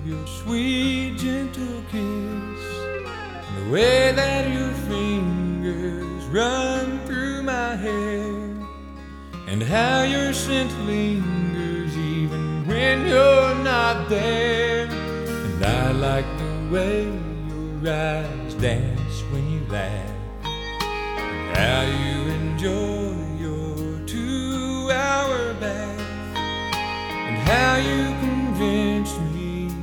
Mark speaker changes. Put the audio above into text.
Speaker 1: your sweet, gentle kiss, and the way that your fingers run through my hair, and how your scent lingers even when you're not there. And I like the way your eyes dance when you laugh, and how you